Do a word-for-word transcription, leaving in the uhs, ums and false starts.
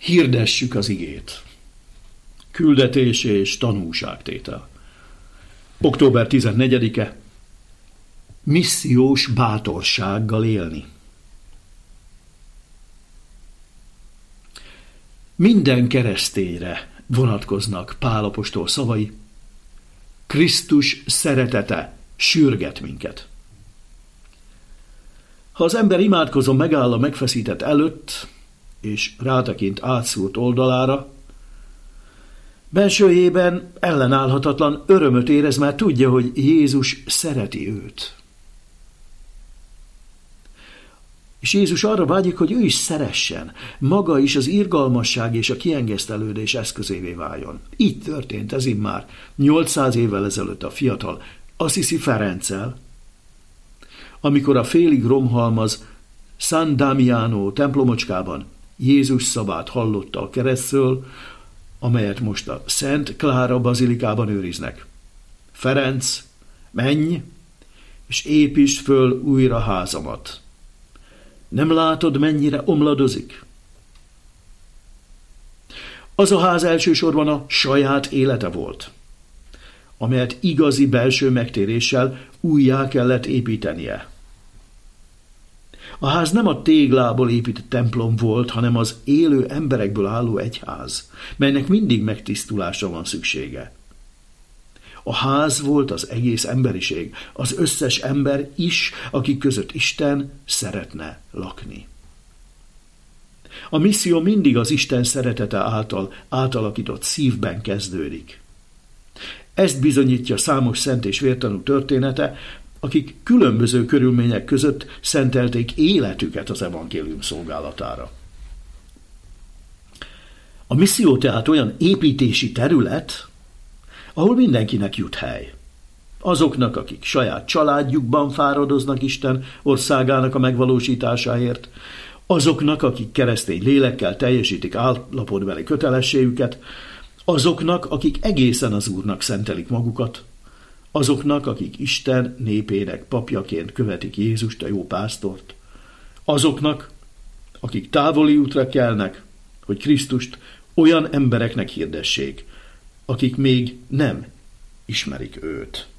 Hirdessük az igét. Küldetés és tanúságtétel. október tizennegyedike. Missziós bátorsággal élni. Minden keresztényre vonatkoznak Pál apostol szavai. Krisztus szeretete sürget minket. Ha az ember imádkozó megáll a megfeszített előtt, és rátekint átszúrt oldalára, belsőjében ellenállhatatlan örömöt érez, mert tudja, hogy Jézus szereti őt. És Jézus arra vágyik, hogy ő is szeressen, maga is az irgalmasság és a kiengesztelődés eszközévé váljon. Így történt ez immár nyolcszáz évvel ezelőtt a fiatal Assisi Ferenccel, amikor a félig romhalmaz San Damiano templomocskában Jézus szavát hallotta a keresztről, amelyet most a Szent Klára bazilikában őriznek. Ferenc, menj, és építsd föl újra házamat. Nem látod, mennyire omladozik? Az a ház elsősorban a saját élete volt, amelyet igazi belső megtéréssel újjá kellett építenie. A ház nem a téglából épített templom volt, hanem az élő emberekből álló egyház, melynek mindig megtisztulásra van szüksége. A ház volt az egész emberiség, az összes ember is, akik között Isten szeretne lakni. A misszió mindig az Isten szeretete által átalakított szívben kezdődik. Ezt bizonyítja számos szent és vértanú története, akik különböző körülmények között szentelték életüket az evangélium szolgálatára. A misszió tehát olyan építési terület, ahol mindenkinek jut hely. Azoknak, akik saját családjukban fáradoznak Isten országának a megvalósításáért, azoknak, akik keresztény lélekkel teljesítik állapotbeli kötelességüket, azoknak, akik egészen az Úrnak szentelik magukat, azoknak, akik Isten népének papjaként követik Jézust, a jó pásztort, azoknak, akik távoli útra kelnek, hogy Krisztust olyan embereknek hirdessék, akik még nem ismerik őt.